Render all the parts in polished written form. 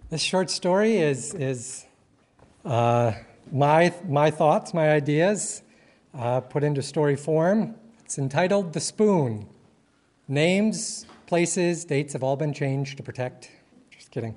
This short story is my thoughts, my ideas, put into story form. It's entitled The Spoon. Names, places, dates have all been changed to protect. Just kidding.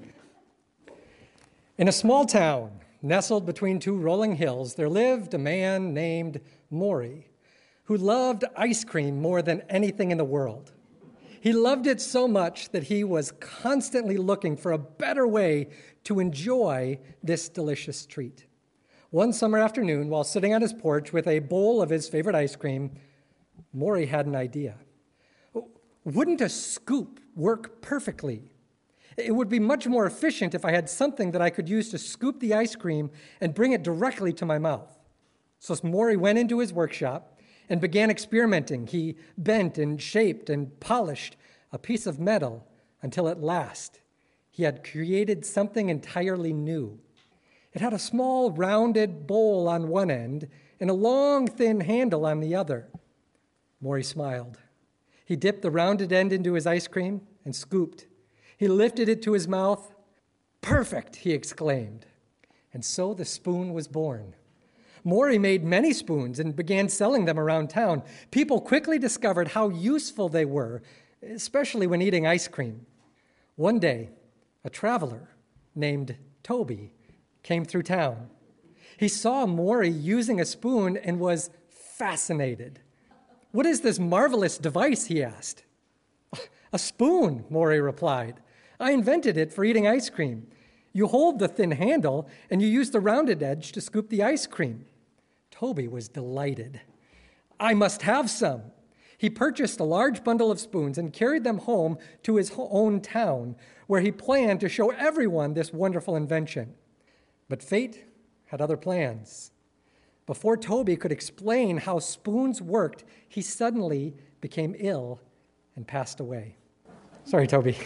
In a small town, nestled between two rolling hills, there lived a man named Maury, who loved ice cream more than anything in the world. He loved it so much that he was constantly looking for a better way to enjoy this delicious treat. One summer afternoon, while sitting on his porch with a bowl of his favorite ice cream, Maury had an idea. Wouldn't a scoop work perfectly? It would be much more efficient if I had something that I could use to scoop the ice cream and bring it directly to my mouth. So Maury went into his workshop and began experimenting. He bent and shaped and polished a piece of metal until at last he had created something entirely new. It had a small rounded bowl on one end and a long thin handle on the other. Maury smiled. He dipped the rounded end into his ice cream and scooped. He lifted it to his mouth. "Perfect," he exclaimed. And so the spoon was born. Maury made many spoons and began selling them around town. People quickly discovered how useful they were, especially when eating ice cream. One day, a traveler named Toby came through town. He saw Maury using a spoon and was fascinated. "What is this marvelous device?" he asked. "A spoon," Maury replied. "I invented it for eating ice cream. You hold the thin handle and you use the rounded edge to scoop the ice cream." Toby was delighted. "I must have some." He purchased a large bundle of spoons and carried them home to his own town, where he planned to show everyone this wonderful invention. But fate had other plans. Before Toby could explain how spoons worked, he suddenly became ill and passed away. Sorry, Toby.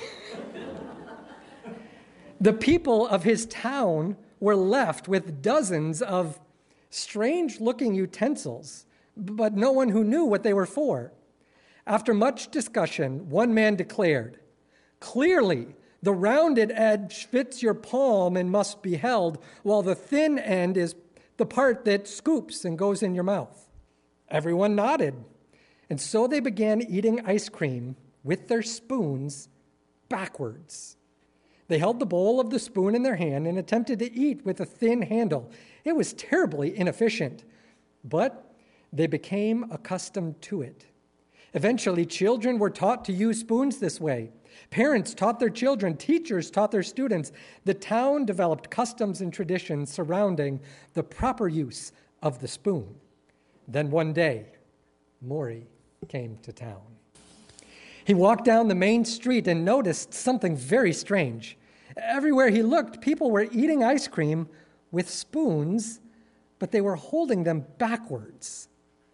The people of his town were left with dozens of strange-looking utensils, but no one who knew what they were for. After much discussion, one man declared, "Clearly, the rounded edge fits your palm and must be held, while the thin end is the part that scoops and goes in your mouth." Everyone nodded, and so they began eating ice cream with their spoons backwards. They held the bowl of the spoon in their hand and attempted to eat with a thin handle. It was terribly inefficient, but they became accustomed to it. Eventually, children were taught to use spoons this way. Parents taught their children, teachers taught their students. The town developed customs and traditions surrounding the proper use of the spoon. Then one day, Maury came to town. He walked down the main street and noticed something very strange. Everywhere he looked, people were eating ice cream with spoons, but they were holding them backwards.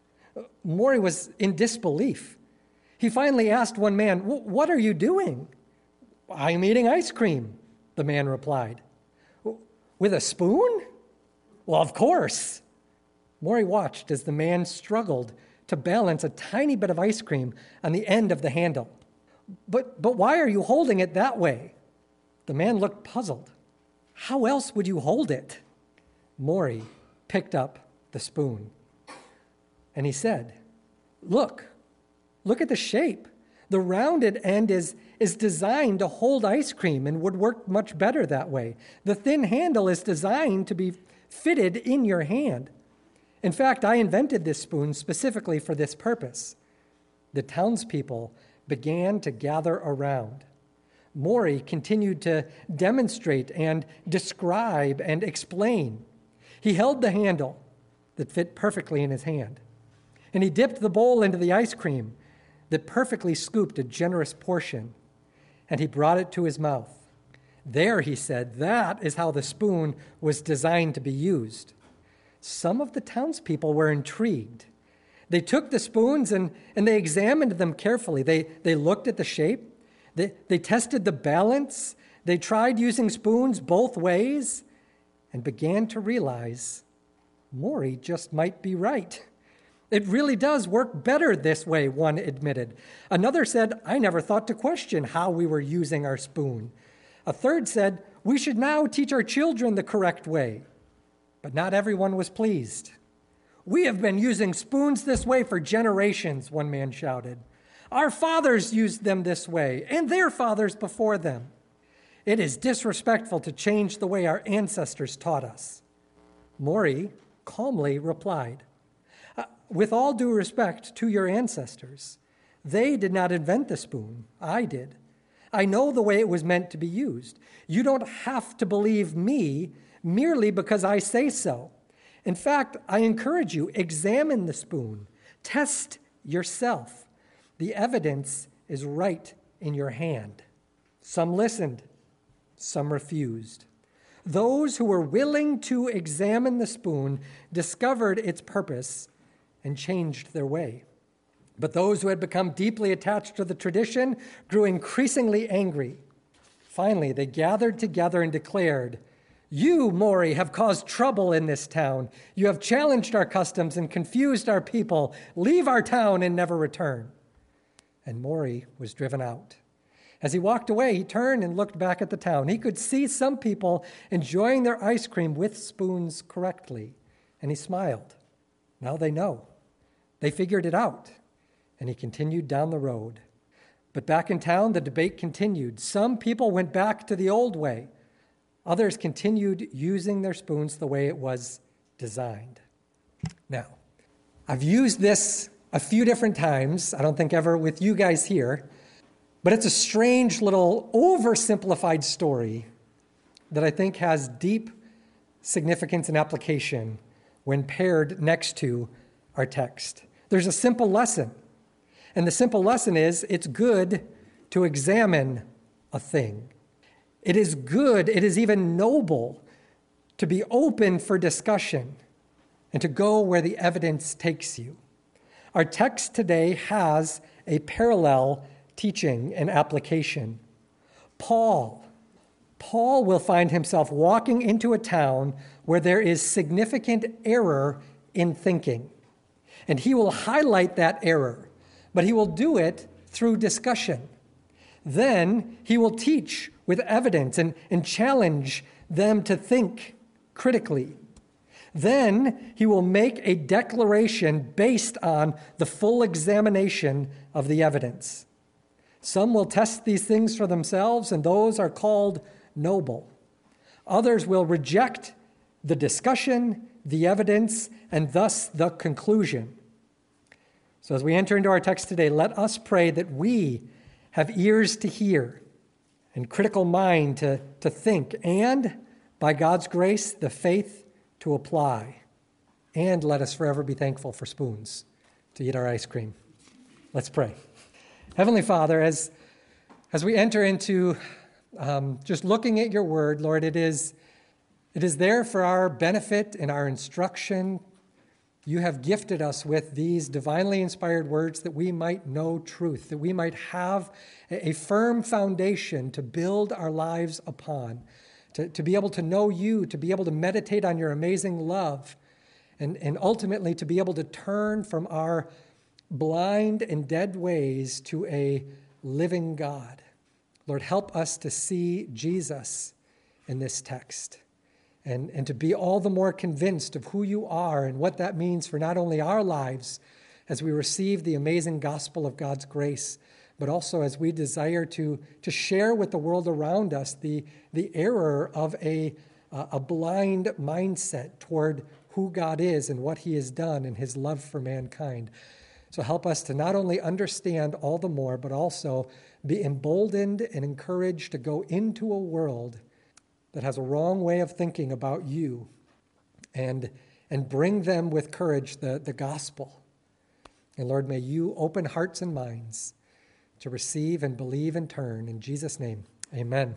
Maury was in disbelief. He finally asked one man, "What are you doing?" "I'm eating ice cream," the man replied. "With a spoon?" "Well, of course." Maury watched as the man struggled to balance a tiny bit of ice cream on the end of the handle. But why are you holding it that way?" The man looked puzzled. "How else would you hold it?" Maury picked up the spoon, and he said, Look at the shape. The rounded end is designed to hold ice cream and would work much better that way. The thin handle is designed to be fitted in your hand. In fact, I invented this spoon specifically for this purpose." The townspeople began to gather around. Maury continued to demonstrate and describe and explain. He held the handle that fit perfectly in his hand, and he dipped the bowl into the ice cream that perfectly scooped a generous portion, and he brought it to his mouth. There, he said, that is how the spoon was designed to be used. Some of the townspeople were intrigued. They took the spoons and they examined them carefully. They looked at the shape. They tested the balance. They tried using spoons both ways and began to realize Maury just might be right. It really does work better this way, one admitted. Another said, I never thought to question how we were using our spoon. A third said, We should now teach our children the correct way. But not everyone was pleased. We have been using spoons this way for generations, one man shouted. Our fathers used them this way, and their fathers before them. It is disrespectful to change the way our ancestors taught us. Maury calmly replied, with all due respect to your ancestors, they did not invent the spoon. I did. I know the way it was meant to be used. You don't have to believe me merely because I say so. In fact, I encourage you, examine the spoon. Test yourself. The evidence is right in your hand. Some listened, some refused. Those who were willing to examine the spoon discovered its purpose and changed their way. But those who had become deeply attached to the tradition grew increasingly angry. Finally, they gathered together and declared, "You, Maury, have caused trouble in this town. You have challenged our customs and confused our people. Leave our town and never return." And Maury was driven out. As he walked away, he turned and looked back at the town. He could see some people enjoying their ice cream with spoons correctly, and he smiled. Now they know. They figured it out. And he continued down the road. But back in town, the debate continued. Some people went back to the old way. Others continued using their spoons the way it was designed. Now, I've used this a few different times, I don't think ever with you guys here, but it's a strange little oversimplified story that I think has deep significance and application when paired next to our text. There's a simple lesson. And the simple lesson is, it's good to examine a thing. It is good, it is even noble to be open for discussion and to go where the evidence takes you. Our text today has a parallel teaching and application. Paul will find himself walking into a town where there is significant error in thinking. And he will highlight that error, but he will do it through discussion. Then he will teach with evidence and challenge them to think critically. Then he will make a declaration based on the full examination of the evidence. Some will test these things for themselves, and those are called noble. Others will reject the discussion, the evidence, and thus the conclusion. So as we enter into our text today, let us pray that we have ears to hear and critical mind to think, and by God's grace, the faith to apply. And let us forever be thankful for spoons to eat our ice cream. Let's pray. Heavenly Father, as we enter into just looking at your word, Lord, it is there for our benefit and our instruction. You have gifted us with these divinely inspired words that we might know truth, that we might have a firm foundation to build our lives upon, to be able to know you, to be able to meditate on your amazing love, and ultimately to be able to turn from our blind and dead ways to a living God. Lord, help us to see Jesus in this text. And to be all the more convinced of who you are and what that means for not only our lives as we receive the amazing gospel of God's grace, but also as we desire to share with the world around us the error of a blind mindset toward who God is and what he has done and his love for mankind. So help us to not only understand all the more, but also be emboldened and encouraged to go into a world that has a wrong way of thinking about you, and bring them with courage the gospel. And Lord, may you open hearts and minds to receive and believe and turn. In Jesus' name, amen.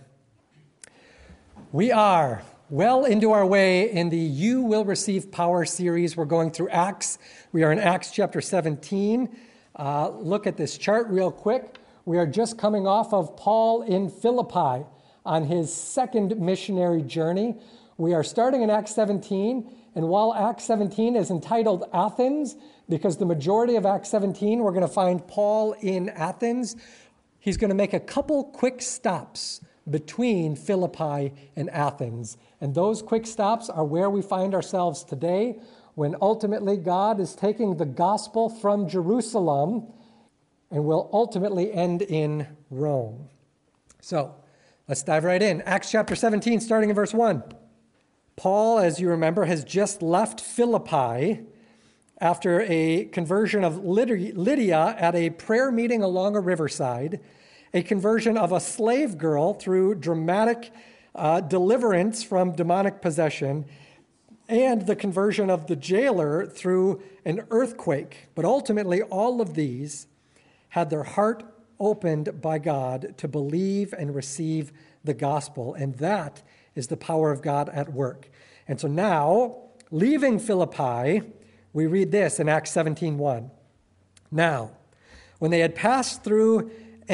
We are well into our way in the You Will Receive Power series. We're going through Acts. We are in Acts chapter 17. Look at this chart real quick. We are just coming off of Paul in Philippi on his second missionary journey. We are starting in Acts 17, and while Acts 17 is entitled Athens, because the majority of Acts 17 we're going to find Paul in Athens, he's going to make a couple quick stops between Philippi and Athens. And those quick stops are where we find ourselves today, when ultimately God is taking the gospel from Jerusalem and will ultimately end in Rome. So let's dive right in. Acts chapter 17, starting in verse 1. Paul, as you remember, has just left Philippi after a conversion of Lydia at a prayer meeting along a riverside, a conversion of a slave girl through dramatic deliverance from demonic possession, and the conversion of the jailer through an earthquake. But ultimately, all of these had their heart opened by God to believe and receive the gospel, and that is the power of God at work. And so now, leaving Philippi, we read this in Acts 17:1. Now, when they had passed through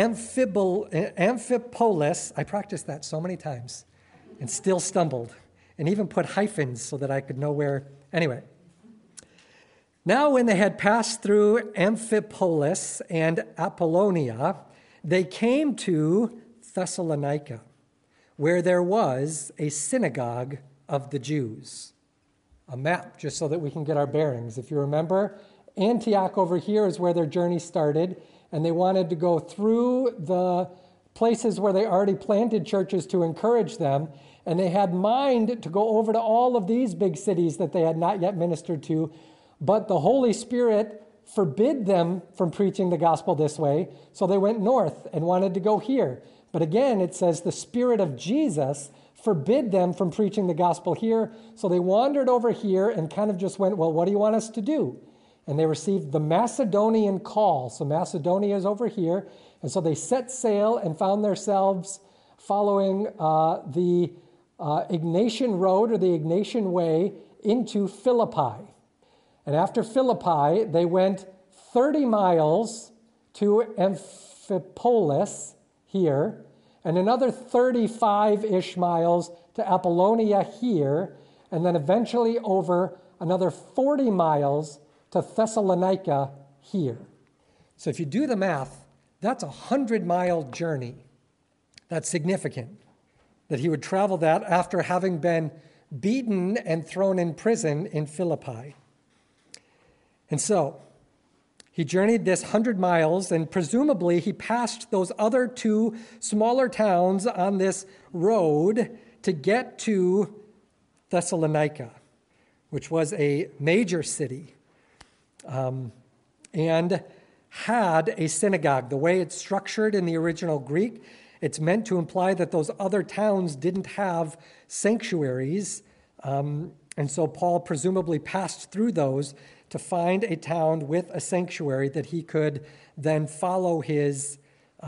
Amphipolis, I practiced that so many times and still stumbled, and even put hyphens so that I could know where. Anyway. Now when they had passed through Amphipolis and Apollonia, they came to Thessalonica, where there was a synagogue of the Jews. A map, just so that we can get our bearings. If you remember, Antioch over here is where their journey started, and they wanted to go through the places where they already planted churches to encourage them, and they had mind to go over to all of these big cities that they had not yet ministered to, but the Holy Spirit forbid them from preaching the gospel this way, so they went north and wanted to go here. But again, it says the Spirit of Jesus forbid them from preaching the gospel here, so they wandered over here and kind of just went, well, what do you want us to do? And they received the Macedonian call. So Macedonia is over here, and so they set sail and found themselves following the Ignatian Road or the Ignatian Way into Philippi. And after Philippi, they went 30 miles to Amphipolis here, and another 35-ish miles to Apollonia here, and then eventually over another 40 miles to Thessalonica here. So if you do the math, that's a 100-mile journey. That's significant, that he would travel that after having been beaten and thrown in prison in Philippi. And so he journeyed this 100 miles, and presumably he passed those other two smaller towns on this road to get to Thessalonica, which was a major city, and had a synagogue. The way it's structured in the original Greek, it's meant to imply that those other towns didn't have sanctuaries, and so Paul presumably passed through those to find a town with a sanctuary that he could then follow his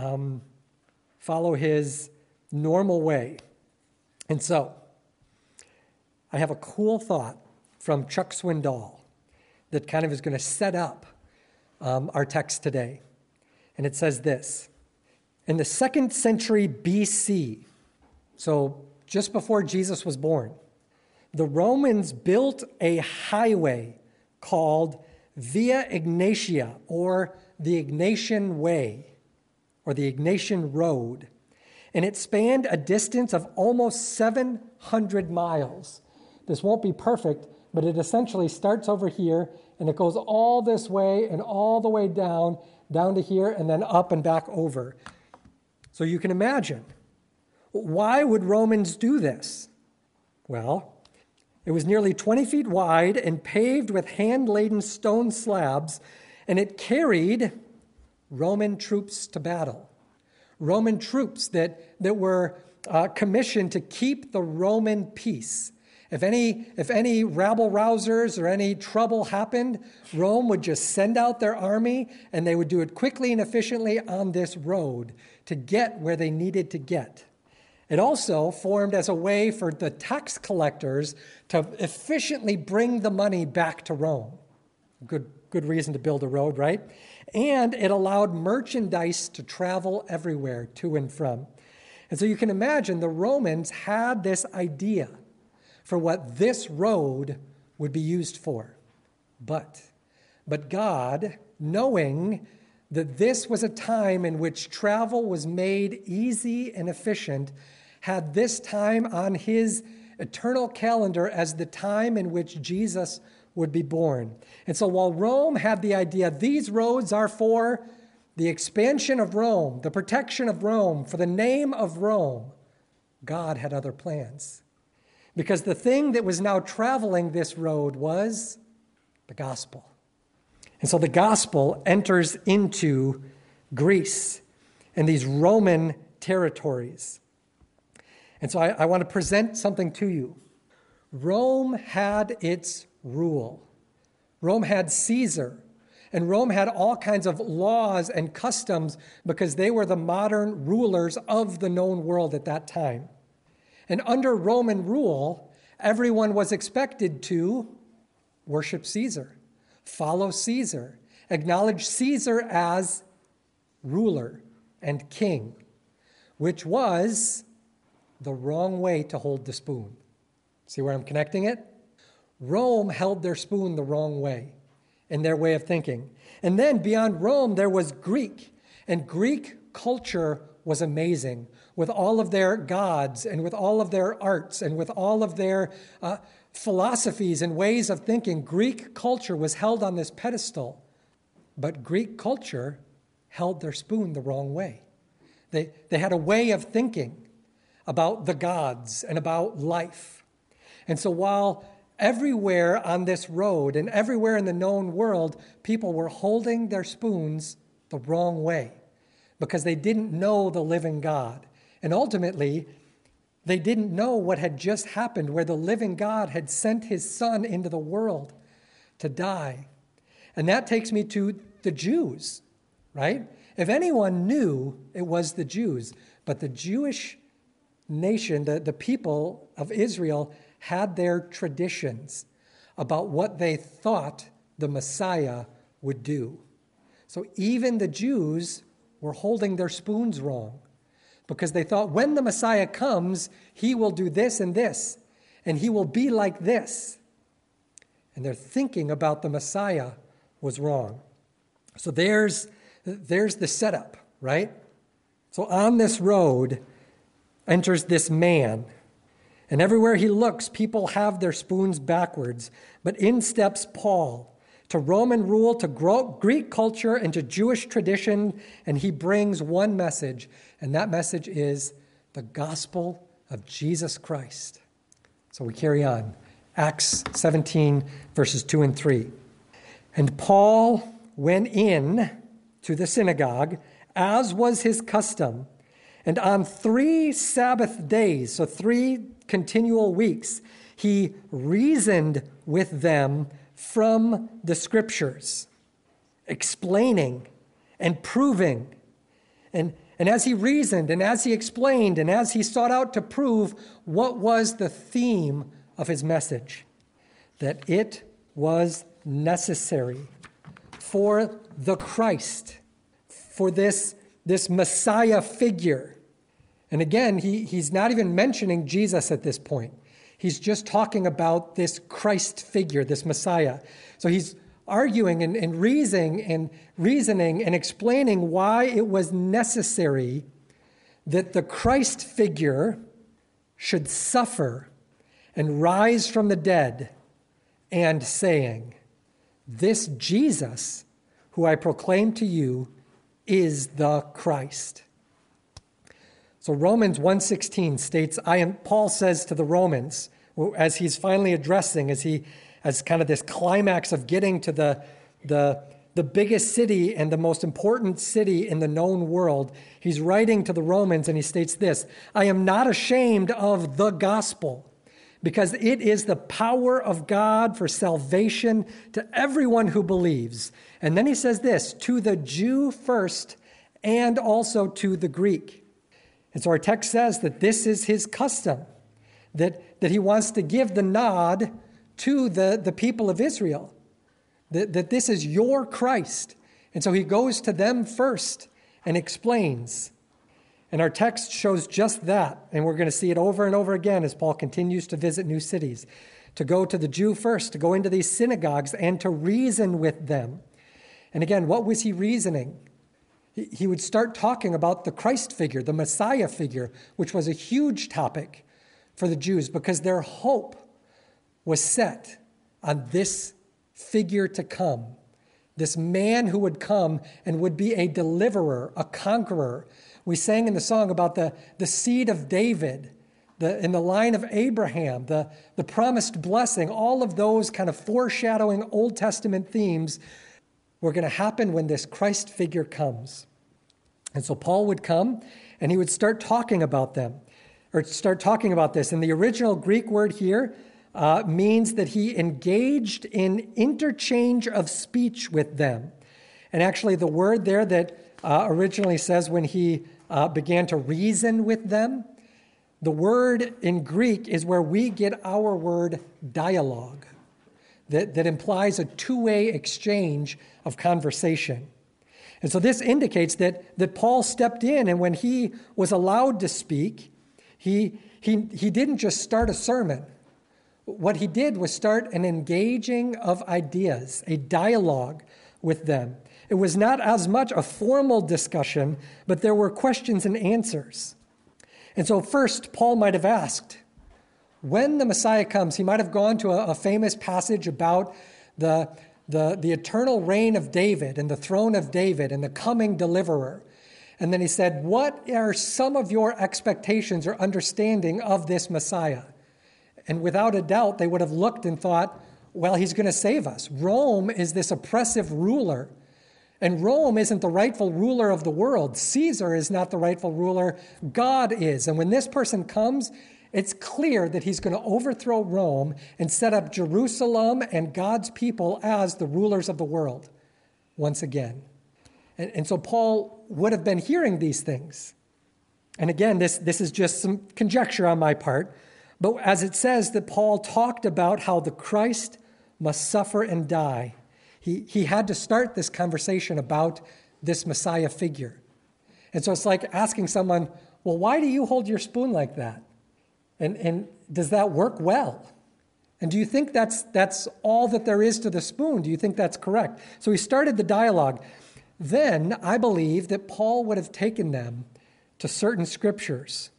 normal way. And so, I have a cool thought from Chuck Swindoll that kind of is going to set up our text today. And it says this: in the 2nd century BC, so just before Jesus was born, the Romans built a highway called Via Ignatia, or the Ignatian Way, or the Ignatian Road. And it spanned a distance of almost 700 miles. This won't be perfect, but it essentially starts over here, and it goes all this way and all the way down to here, and then up and back over. So you can imagine, why would Romans do this? Well, it was nearly 20 feet wide and paved with hand-laden stone slabs, and it carried Roman troops to battle. Roman troops that were commissioned to keep the Roman peace. If any rabble-rousers or any trouble happened, Rome would just send out their army, and they would do it quickly and efficiently on this road to get where they needed to get. It also formed as a way for the tax collectors to efficiently bring the money back to Rome. Good reason to build a road, right? And it allowed merchandise to travel everywhere to and from. And so you can imagine the Romans had this idea for what this road would be used for. But God, knowing that this was a time in which travel was made easy and efficient, had this time on his eternal calendar as the time in which Jesus would be born. And so while Rome had the idea, these roads are for the expansion of Rome, the protection of Rome, for the name of Rome, God had other plans. Because the thing that was now traveling this road was the gospel. And so the gospel enters into Greece and these Roman territories. And so I want to present something to you. Rome had its rule. Rome had Caesar. And Rome had all kinds of laws and customs because they were the modern rulers of the known world at that time. And under Roman rule, everyone was expected to worship Caesar, follow Caesar, acknowledge Caesar as ruler and king, which was the wrong way to hold the spoon. See where I'm connecting it? Rome held their spoon the wrong way in their way of thinking. And then beyond Rome, there was Greek. And Greek culture was amazing with all of their gods and with all of their arts and with all of their philosophies and ways of thinking. Greek culture was held on this pedestal, but Greek culture held their spoon the wrong way. They had a way of thinking about the gods and about life. And so while everywhere on this road and everywhere in the known world, people were holding their spoons the wrong way because they didn't know the living God. And ultimately, they didn't know what had just happened, where the living God had sent his Son into the world to die. And that takes me to the Jews, right? If anyone knew, it was the Jews. But the Jewish nation, the people of Israel, had their traditions about what they thought the Messiah would do. So even the Jews were holding their spoons wrong because they thought when the Messiah comes, he will do this and this, and he will be like this. And their thinking about the Messiah was wrong. So there's the setup, right? So on this road enters this man. And everywhere he looks, people have their spoons backwards. But in steps Paul, to Roman rule, to Greek culture, and to Jewish tradition, and he brings one message, and that message is the gospel of Jesus Christ. So we carry on. Acts 17, verses 2 and 3. And Paul went in to the synagogue, as was his custom, and on 3 Sabbath days, so 3 continual weeks, he reasoned with them from the scriptures, explaining and proving. And as he reasoned and as he explained and as he sought out to prove, what was the theme of his message? That it was necessary for the Christ, for this Messiah figure. And again, he's not even mentioning Jesus at this point. He's just talking about this Christ figure, this Messiah. So he's arguing and reasoning and explaining why it was necessary that the Christ figure should suffer and rise from the dead, and saying, "This Jesus, who I proclaim to you, is the Christ." So Romans 1:16 states, Paul says to the Romans, as he's finally addressing, as kind of this climax of getting to the biggest city and the most important city in the known world, he's writing to the Romans and he states this, "I am not ashamed of the gospel, because it is the power of God for salvation to everyone who believes." And then he says this, "to the Jew first and also to the Greek." And so our text says that this is his custom, that he wants to give the nod to the people of Israel, that this is your Christ. And so he goes to them first and explains. And our text shows just that, and we're going to see it over and over again as Paul continues to visit new cities, to go to the Jew first, to go into these synagogues and to reason with them. And again, what was he reasoning? He would start talking about the Christ figure, the Messiah figure, which was a huge topic for the Jews because their hope was set on this figure to come, this man who would come and would be a deliverer, a conqueror. We sang in the song about the seed of David, in the line of Abraham, the promised blessing. All of those kind of foreshadowing Old Testament themes were going to happen when this Christ figure comes. And so Paul would come and he would start talking about them, or start talking about this. And the original Greek word here means that he engaged in interchange of speech with them. And actually the word there that originally says when he began to reason with them, the word in Greek is where we get our word dialogue, that implies a two-way exchange of conversation. And so this indicates that Paul stepped in, and when he was allowed to speak, he didn't just start a sermon. What he did was start an engaging of ideas, a dialogue with them. It was not as much a formal discussion, but there were questions and answers. And so first, Paul might have asked, when the Messiah comes, he might have gone to a famous passage about the eternal reign of David and the throne of David and the coming deliverer. And then he said, what are some of your expectations or understanding of this Messiah? And without a doubt, they would have looked and thought, well, he's going to save us. Rome is this oppressive ruler. And Rome isn't the rightful ruler of the world. Caesar is not the rightful ruler. God is. And when this person comes, it's clear that he's going to overthrow Rome and set up Jerusalem and God's people as the rulers of the world once again. And so Paul would have been hearing these things. And again, this is just some conjecture on my part. But as it says that Paul talked about how the Christ must suffer and die, he had to start this conversation about this Messiah figure. And so it's like asking someone, well, why do you hold your spoon like that? And does that work well? And do you think that's all that there is to the spoon? Do you think that's correct? So he started the dialogue. Then I believe that Paul would have taken them to certain scriptures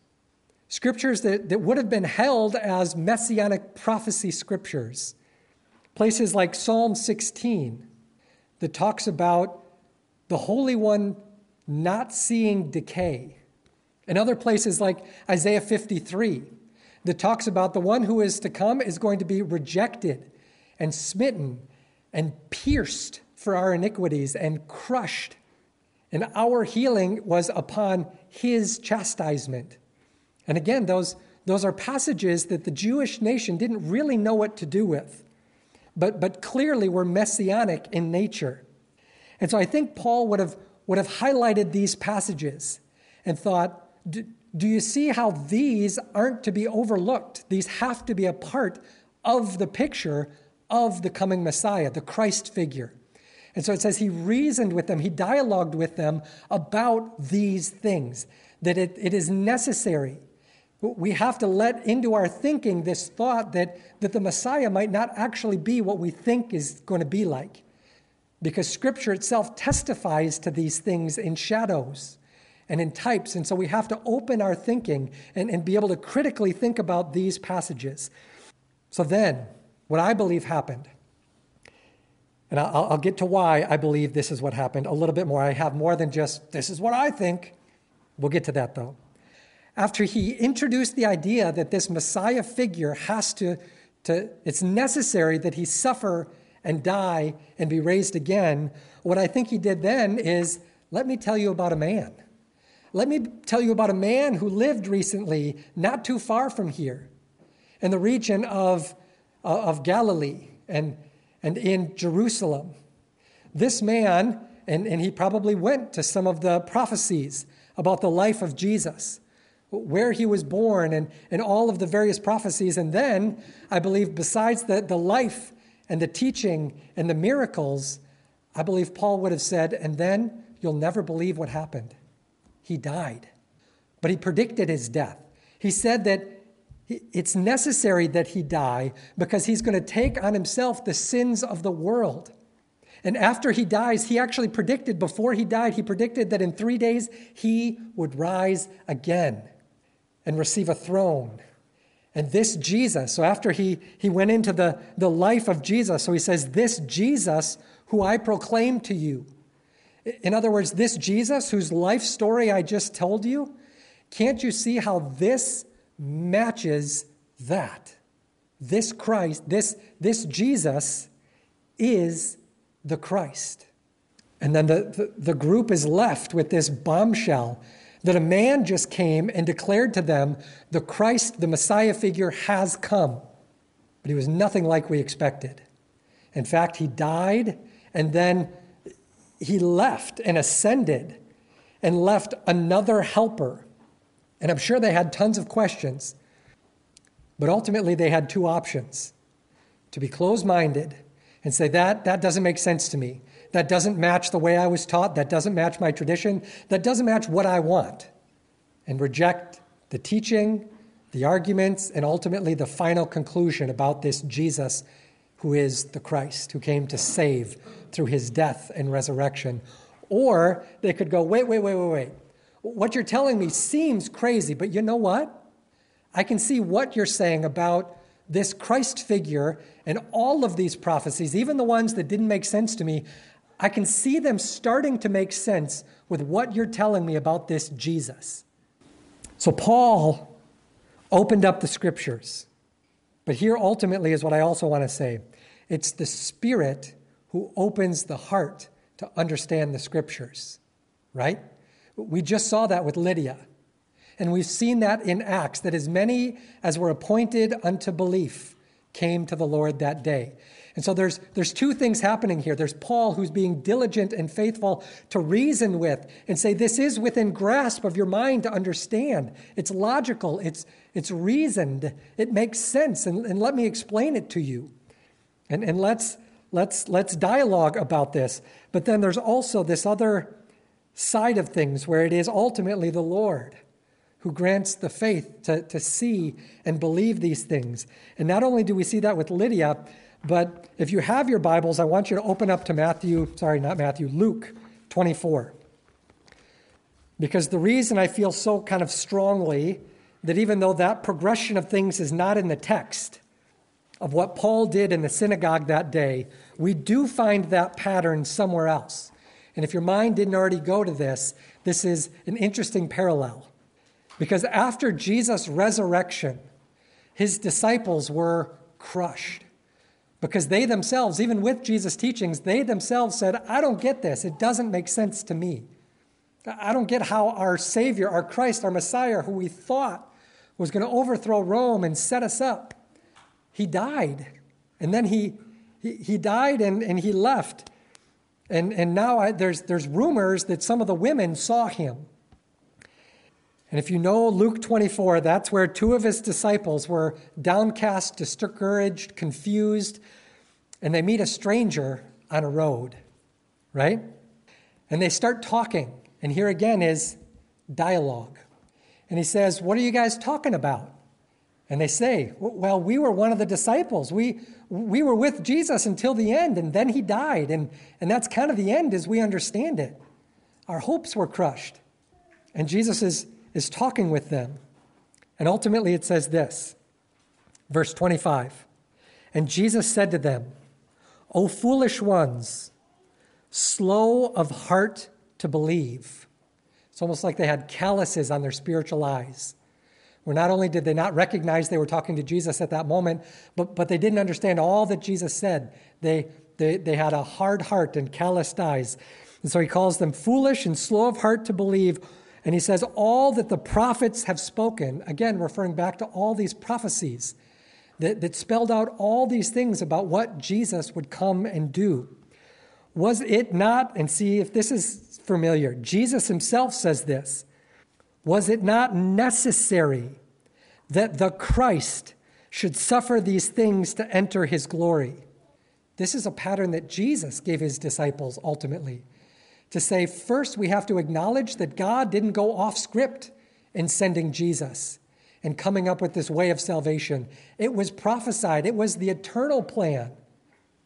that would have been held as messianic prophecy scriptures. Places like Psalm 16 that talks about the Holy One not seeing decay. And other places like Isaiah 53 that talks about the one who is to come is going to be rejected and smitten and pierced for our iniquities and crushed. And our healing was upon his chastisement. And again, those are passages that the Jewish nation didn't really know what to do with, but clearly were messianic in nature. And so I think Paul would have highlighted these passages and thought, do you see how these aren't to be overlooked? These have to be a part of the picture of the coming Messiah, the Christ figure. And so it says he reasoned with them, he dialogued with them about these things, that it is necessary. We have to let into our thinking this thought that the Messiah might not actually be what we think is going to be like, because Scripture itself testifies to these things in shadows and in types. And so we have to open our thinking and be able to critically think about these passages. So then, what I believe happened, and I'll get to why I believe this is what happened a little bit more. I have more than just, this is what I think. We'll get to that, though. After he introduced the idea that this Messiah figure has to it's necessary that he suffer and die and be raised again, what I think he did then is, let me tell you about a man. Let me tell you about a man who lived recently, not too far from here, in the region of Galilee and in Jerusalem. This man, and he probably went to some of the prophecies about the life of Jesus, where he was born and all of the various prophecies. And then, I believe, besides the life and the teaching and the miracles, I believe Paul would have said, and then you'll never believe what happened. He died. But he predicted his death. He said that it's necessary that he die because he's going to take on himself the sins of the world. And after he dies, he actually predicted, before he died, he predicted that in 3 days he would rise again and receive a throne. And this Jesus, so after he went into the life of Jesus, so he says, this Jesus who I proclaim to you. In other words, this Jesus whose life story I just told you, can't you see how this matches that? This Christ, this Jesus is the Christ. And then the group is left with this bombshell that a man just came and declared to them, the Christ, the Messiah figure has come. But he was nothing like we expected. In fact, he died and then he left and ascended and left another helper. And I'm sure they had tons of questions, but ultimately they had two options: to be closed-minded and say, that doesn't make sense to me. That doesn't match the way I was taught. That doesn't match my tradition. That doesn't match what I want. And reject the teaching, the arguments, and ultimately the final conclusion about this Jesus who is the Christ, who came to save through his death and resurrection. Or they could go, wait. What you're telling me seems crazy, but you know what? I can see what you're saying about this Christ figure and all of these prophecies, even the ones that didn't make sense to me. I can see them starting to make sense with what you're telling me about this Jesus. So Paul opened up the scriptures. But here ultimately is what I also want to say. It's the Spirit who opens the heart to understand the scriptures, right? We just saw that with Lydia. And we've seen that in Acts, that as many as were appointed unto belief came to the Lord that day. And so there's two things happening here. There's Paul, who's being diligent and faithful to reason with and say, this is within grasp of your mind to understand. It's logical. It's reasoned. It makes sense. And let me explain it to you. And let's dialogue about this. But then there's also this other side of things where it is ultimately the Lord who grants the faith to see and believe these things. And not only do we see that with Lydia, but if you have your Bibles, I want you to open up to Luke 24. Because the reason I feel so kind of strongly that even though that progression of things is not in the text of what Paul did in the synagogue that day, we do find that pattern somewhere else. And if your mind didn't already go to this is an interesting parallel. Because after Jesus' resurrection, his disciples were crushed. Because they themselves, even with Jesus' teachings, they themselves said, I don't get this. It doesn't make sense to me. I don't get how our Savior, our Christ, our Messiah, who we thought was going to overthrow Rome and set us up, he died. And then he died and he left. And now there's rumors that some of the women saw him. And if you know Luke 24, that's where two of his disciples were downcast, discouraged, confused, and they meet a stranger on a road, right? And they start talking. And here again is dialogue. And he says, what are you guys talking about? And they say, well, we were one of the disciples. We were with Jesus until the end, and then he died. And that's kind of the end as we understand it. Our hopes were crushed. And Jesus is talking with them. And ultimately it says this, verse 25, and Jesus said to them, O foolish ones, slow of heart to believe. It's almost like they had calluses on their spiritual eyes, where not only did they not recognize they were talking to Jesus at that moment, but they didn't understand all that Jesus said. They had a hard heart and calloused eyes. And so he calls them foolish and slow of heart to believe. And he says, all that the prophets have spoken, again, referring back to all these prophecies that spelled out all these things about what Jesus would come and do. Was it not, and see if this is familiar, Jesus himself says this, was it not necessary that the Christ should suffer these things to enter his glory? This is a pattern that Jesus gave his disciples ultimately. To say, first, we have to acknowledge that God didn't go off script in sending Jesus and coming up with this way of salvation. It was prophesied. It was the eternal plan.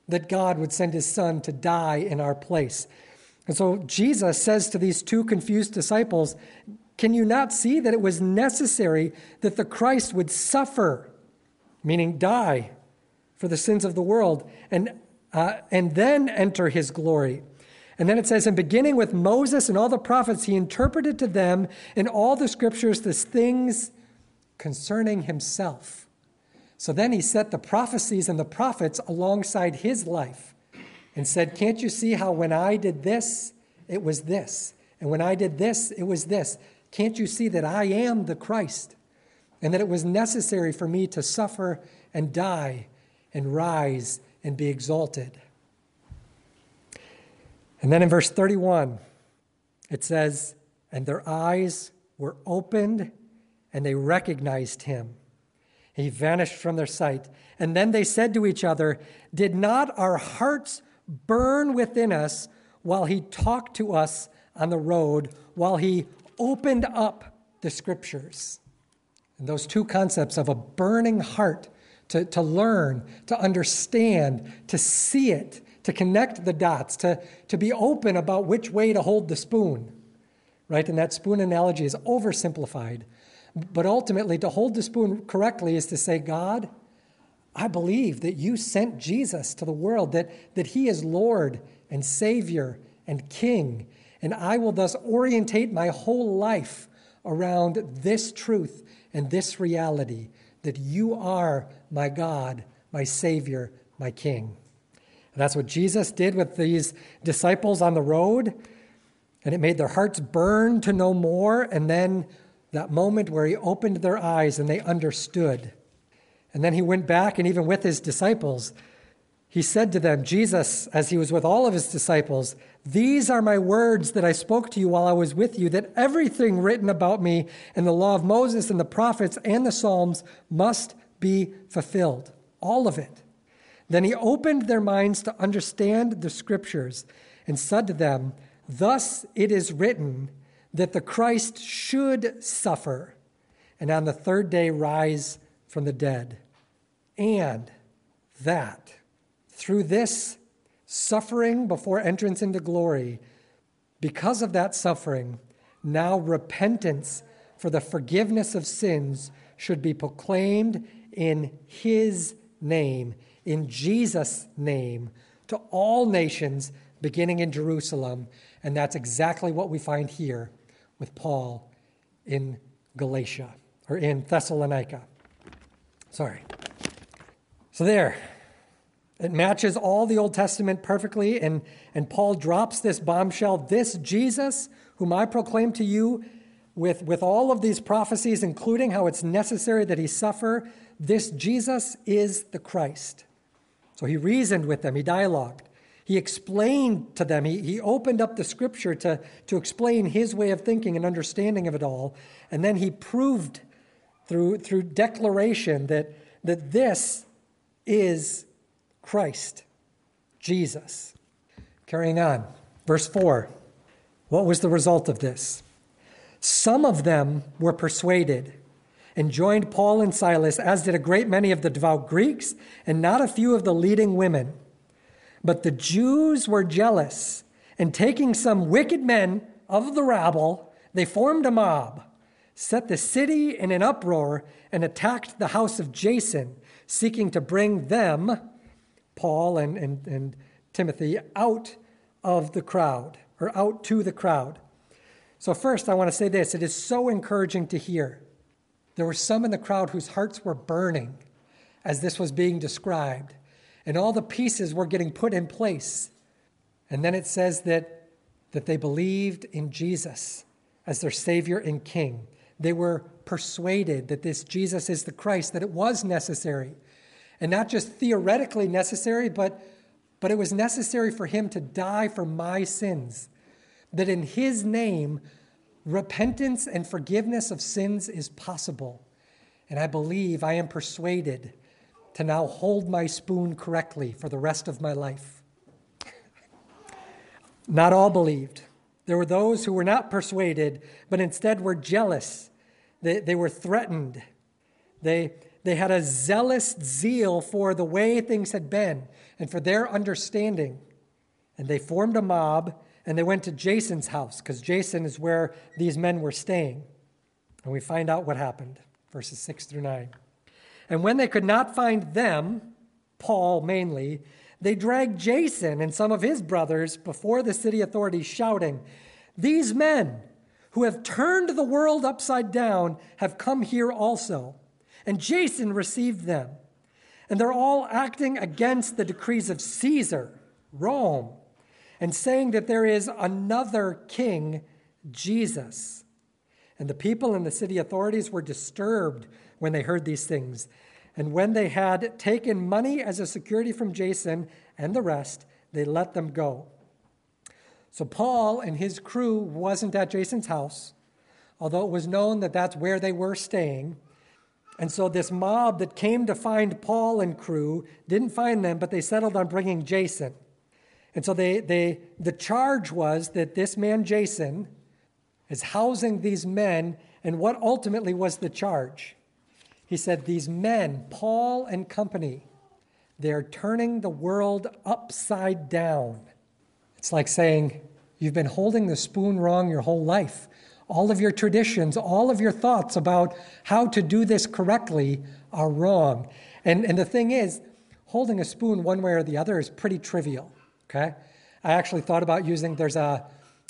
that God would send his son to die in our place. And so Jesus says to these two confused disciples, can you not see that it was necessary that the Christ would suffer, meaning die, for the sins of the world, and then enter his glory? And then it says, and beginning with Moses and all the prophets, he interpreted to them in all the scriptures the things concerning himself. So then he set the prophecies and the prophets alongside his life and said, can't you see how when I did this, it was this? And when I did this, it was this. Can't you see that I am the Christ? And that it was necessary for me to suffer and die and rise and be exalted. And then in verse 31, it says, and their eyes were opened and they recognized him. He vanished from their sight. And then they said to each other, did not our hearts burn within us while he talked to us on the road, while he opened up the scriptures? And those two concepts of a burning heart to learn, to understand, to see it, to connect the dots, to be open about which way to hold the spoon, right? And that spoon analogy is oversimplified. But ultimately, to hold the spoon correctly is to say, God, I believe that you sent Jesus to the world, that he is Lord and Savior and King, and I will thus orientate my whole life around this truth and this reality, that you are my God, my Savior, my King. And that's what Jesus did with these disciples on the road, and it made their hearts burn to know more, and then that moment where he opened their eyes and they understood. And then he went back, and even with his disciples, he said to them, Jesus, as he was with all of his disciples, these are my words that I spoke to you while I was with you, that everything written about me in the law of Moses and the prophets and the Psalms must be fulfilled. All of it. Then he opened their minds to understand the scriptures and said to them, thus it is written that the Christ should suffer and on the third day rise from the dead. And that through this suffering before entrance into glory, because of that suffering, now repentance for the forgiveness of sins should be proclaimed in his name, in Jesus' name, to all nations, beginning in Jerusalem. And that's exactly what we find here with Paul in Galatia, or in Thessalonica. Sorry. So there, it matches all the Old Testament perfectly, and Paul drops this bombshell, this Jesus, whom I proclaim to you, with all of these prophecies, including how it's necessary that he suffer, this Jesus is the Christ. So he reasoned with them, he dialogued. He explained to them, he opened up the scripture to explain his way of thinking and understanding of it all. And then he proved through declaration that this is Christ, Jesus. Carrying on, verse 4. What was the result of this? Some of them were persuaded and joined Paul and Silas, as did a great many of the devout Greeks and not a few of the leading women. But the Jews were jealous, and taking some wicked men of the rabble, they formed a mob, set the city in an uproar, and attacked the house of Jason, seeking to bring them, Paul and Timothy, out of the crowd, or out to the crowd. So first, I want to say this. It is so encouraging to hear. There were some in the crowd whose hearts were burning as this was being described, and all the pieces were getting put in place. And then it says that they believed in Jesus as their Savior and King. They were persuaded that this Jesus is the Christ, that it was necessary. And not just theoretically necessary, but it was necessary for him to die for my sins. That in his name, repentance and forgiveness of sins is possible. And I believe, I am persuaded to now hold my spoon correctly for the rest of my life. Not all believed. There were those who were not persuaded, but instead were jealous. They were threatened. They They had a zealous zeal for the way things had been and for their understanding. And they formed a mob, and they went to Jason's house, because Jason is where these men were staying. And we find out what happened, verses 6 through 9. And when they could not find them, Paul mainly, they dragged Jason and some of his brothers before the city authorities, shouting, "These men who have turned the world upside down have come here also." And Jason received them. And they're all acting against the decrees of Caesar, Rome, and saying that there is another king, Jesus. And the people and the city authorities were disturbed when they heard these things. And when they had taken money as a security from Jason and the rest, they let them go. So Paul and his crew wasn't at Jason's house, although it was known that that's where they were staying. And so this mob that came to find Paul and crew didn't find them, but they settled on bringing Jason. And so the charge was that this man Jason is housing these men, and what ultimately was the charge? He said, these men, Paul and company, they're turning the world upside down. It's like saying, you've been holding the spoon wrong your whole life. All of your traditions, all of your thoughts about how to do this correctly are wrong. And the thing is, holding a spoon one way or the other is pretty trivial, okay? I actually thought about there's a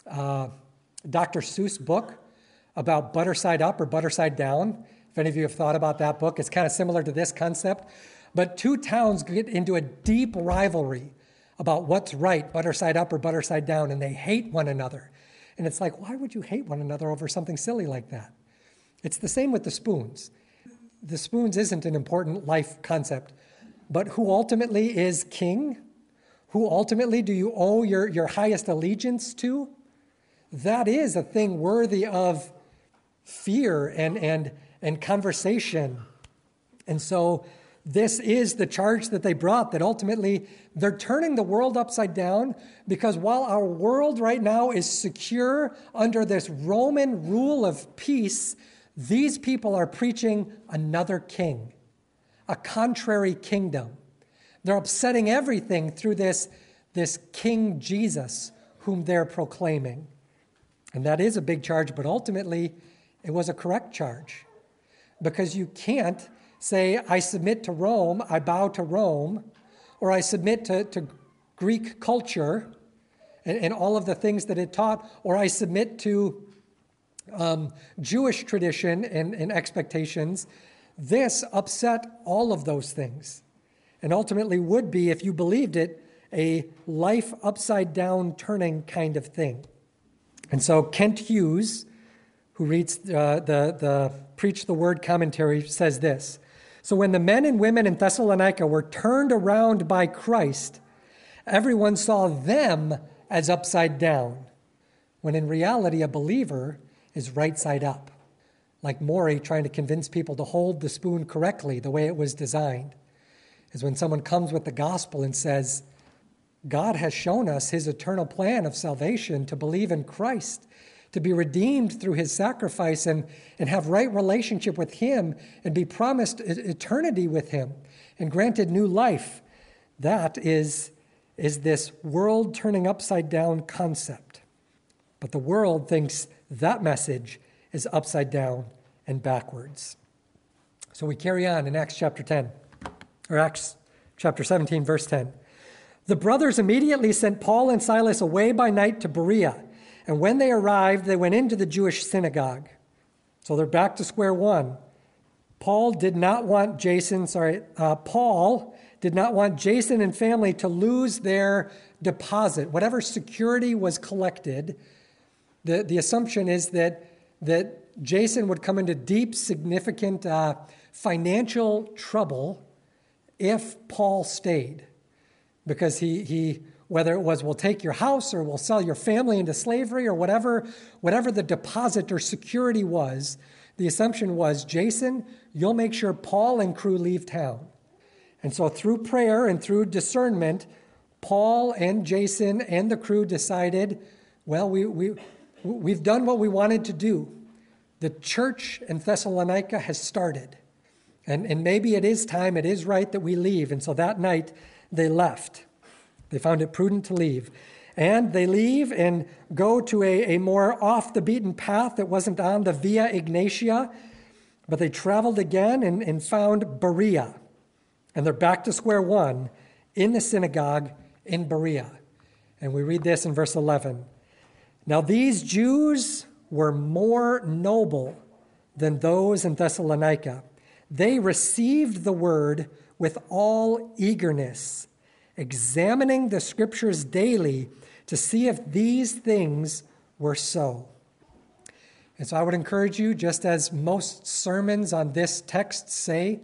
Dr. Seuss book about butter side up or butter side down. If any of you have thought about that book, it's kind of similar to this concept. But two towns get into a deep rivalry about what's right, butter side up or butter side down, and they hate one another. And it's like, why would you hate one another over something silly like that? It's the same with the spoons. The spoons isn't an important life concept, but who ultimately is king? Who ultimately do you owe your highest allegiance to? That is a thing worthy of fear and conversation. And so this is the charge that they brought, that ultimately they're turning the world upside down, because while our world right now is secure under this Roman rule of peace, these people are preaching another king, a contrary kingdom. They're upsetting everything through this King Jesus whom they're proclaiming. And that is a big charge, but ultimately it was a correct charge, because you can't say, I submit to Rome, I bow to Rome, or I submit to Greek culture and all of the things that it taught, or I submit to Jewish tradition and expectations. This upset all of those things, and ultimately would be, if you believed it, a life upside down turning kind of thing. And so Kent Hughes, who reads the Preach the Word commentary, says this: so when the men and women in Thessalonica were turned around by Christ, everyone saw them as upside down, when in reality a believer is right side up, like Maury trying to convince people to hold the spoon correctly the way it was designed. Is when someone comes with the gospel and says, God has shown us his eternal plan of salvation, to believe in Christ, to be redeemed through his sacrifice and have right relationship with him and be promised eternity with him and granted new life. That is this world turning upside down concept. But the world thinks that message is upside down and backwards. So we carry on in Acts chapter 17, verse 10. The brothers immediately sent Paul and Silas away by night to Berea. And when they arrived, they went into the Jewish synagogue. So they're back to square one. Paul did not want Jason and family to lose their deposit. Whatever security was collected, the assumption is that Jason would come into deep, significant financial trouble if Paul stayed. Because he whether it was, we'll take your house or we'll sell your family into slavery or whatever the deposit or security was, the assumption was, Jason, you'll make sure Paul and crew leave town. And so through prayer and through discernment, Paul and Jason and the crew decided, well, we've done what we wanted to do. The church in Thessalonica has started. And maybe it is time, it is right that we leave. And so that night they left. They found it prudent to leave. And they leave and go to a more off the beaten path that wasn't on the Via Ignatia, but they traveled again and found Berea. And they're back to square one in the synagogue in Berea. And we read this in verse 11. Now these Jews were more noble than those in Thessalonica. They received the word with all eagerness, examining the scriptures daily to see if these things were so. And so I would encourage you, just as most sermons on this text say,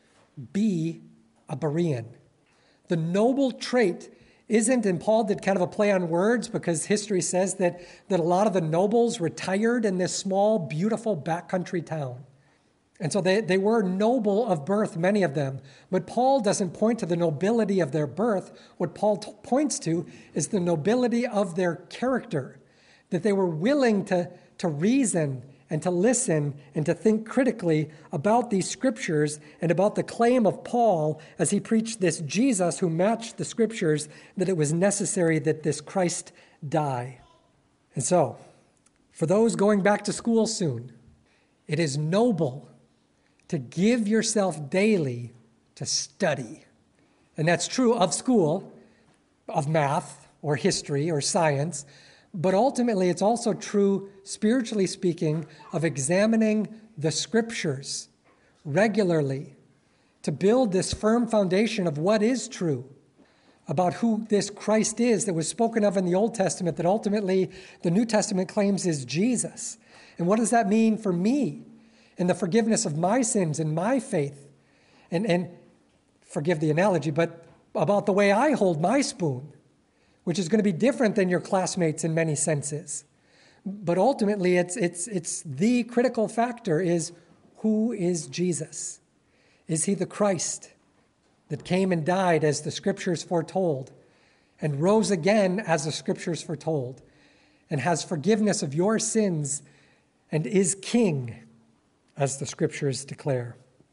be a Berean. The noble trait isn't, and Paul did kind of a play on words because history says that a lot of the nobles retired in this small, beautiful backcountry town. And so they were noble of birth, many of them. But Paul doesn't point to the nobility of their birth. What Paul points to is the nobility of their character, that they were willing to reason and to listen and to think critically about these scriptures and about the claim of Paul as he preached this Jesus who matched the scriptures, that it was necessary that this Christ die. And so, for those going back to school soon, it is noble to give yourself daily to study. And that's true of school, of math or history or science, but ultimately it's also true, spiritually speaking, of examining the scriptures regularly to build this firm foundation of what is true about who this Christ is that was spoken of in the Old Testament, that ultimately the New Testament claims is Jesus. And what does that mean for me? And the forgiveness of my sins and my faith. And forgive the analogy, but about the way I hold my spoon, which is going to be different than your classmates in many senses. But ultimately, it's the critical factor is, who is Jesus? Is he the Christ that came and died as the scriptures foretold and rose again as the scriptures foretold and has forgiveness of your sins and is king as the scriptures declare?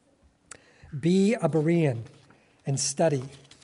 Be a Berean and study.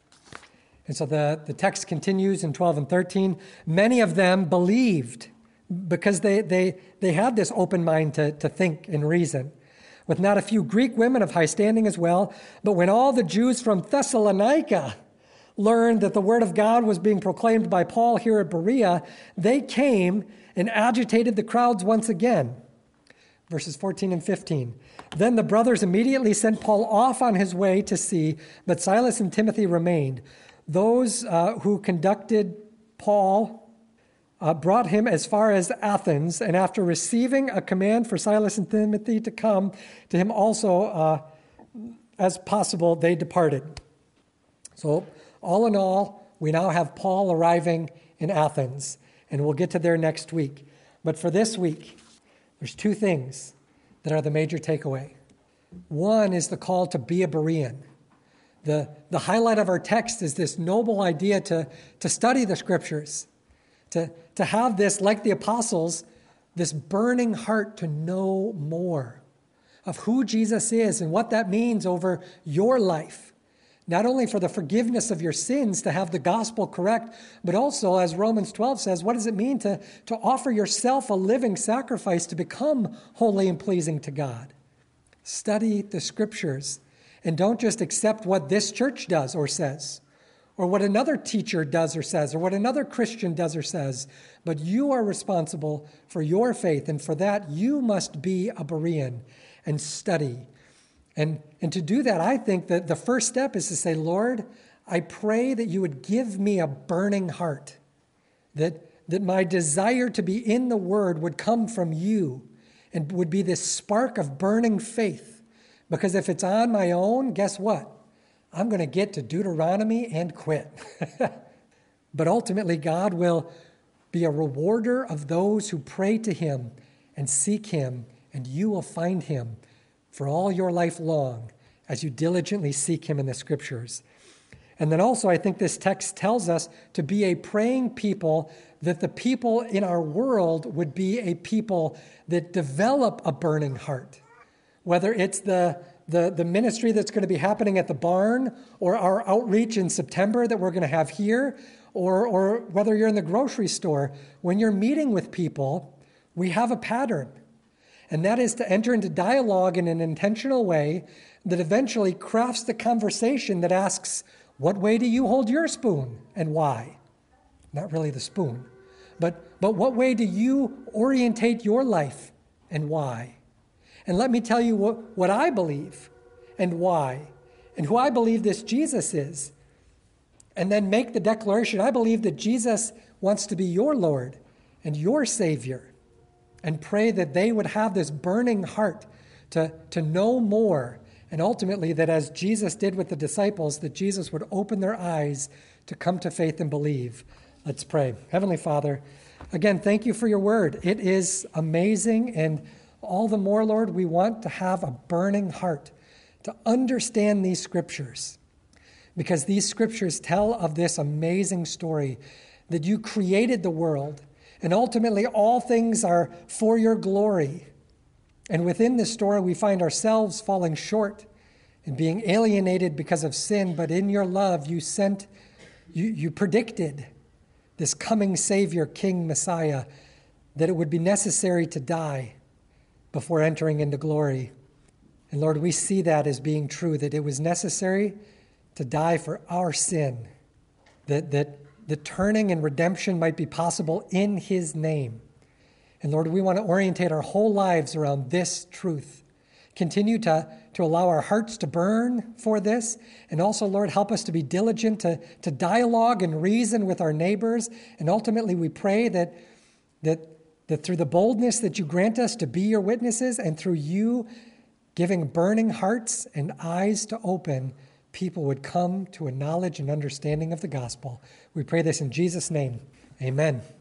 And so the text continues in 12 and 13. Many of them believed because they had this open mind to think and reason, with not a few Greek women of high standing as well. But when all the Jews from Thessalonica learned that the word of God was being proclaimed by Paul here at Berea, they came and agitated the crowds once again. Verses 14 and 15. Then the brothers immediately sent Paul off on his way to sea, but Silas and Timothy remained. Those who conducted Paul brought him as far as Athens, and after receiving a command for Silas and Timothy to come to him also as possible, they departed. So all in all, we now have Paul arriving in Athens, and we'll get to there next week. But for this week, there's two things that are the major takeaway. One is the call to be a Berean. The highlight of our text is this noble idea to study the scriptures, to have this, like the apostles, this burning heart to know more of who Jesus is and what that means over your life. Not only for the forgiveness of your sins to have the gospel correct, but also, as Romans 12 says, what does it mean to offer yourself a living sacrifice to become holy and pleasing to God? Study the scriptures and don't just accept what this church does or says, or what another teacher does or says, or what another Christian does or says, but you are responsible for your faith, and for that you must be a Berean and study. And to do that, I think that the first step is to say, Lord, I pray that you would give me a burning heart, that my desire to be in the Word would come from you and would be this spark of burning faith. Because if it's on my own, guess what? I'm going to get to Deuteronomy and quit. But ultimately, God will be a rewarder of those who pray to him and seek him, and you will find him for all your life long as you diligently seek him in the scriptures. And then also, I think this text tells us to be a praying people, that the people in our world would be a people that develop a burning heart. Whether it's the the ministry that's going to be happening at the barn, or our outreach in September that we're going to have here, or whether you're in the grocery store, when you're meeting with people, we have a pattern. And that is to enter into dialogue in an intentional way that eventually crafts the conversation that asks, what way do you hold your spoon and why? Not really the spoon, but what way do you orientate your life and why? And let me tell you what I believe and why, and who I believe this Jesus is. And then make the declaration, I believe that Jesus wants to be your Lord and your Savior. And pray that they would have this burning heart to know more. And ultimately that as Jesus did with the disciples, that Jesus would open their eyes to come to faith and believe. Let's pray. Heavenly Father, again, thank you for your word. It is amazing, and all the more, Lord, we want to have a burning heart to understand these scriptures, because these scriptures tell of this amazing story that you created the world, and ultimately all things are for your glory. And within this story, we find ourselves falling short and being alienated because of sin, but in your love, you predicted this coming Savior, King, Messiah, that it would be necessary to die before entering into glory. And Lord, we see that as being true, that it was necessary to die for our sin, that the turning and redemption might be possible in his name. And Lord, we want to orientate our whole lives around this truth. Continue to allow our hearts to burn for this. And also, Lord, help us to be diligent to dialogue and reason with our neighbors. And ultimately, we pray that through the boldness that you grant us to be your witnesses, and through you giving burning hearts and eyes to open, people would come to a knowledge and understanding of the gospel. We pray this in Jesus' name. Amen.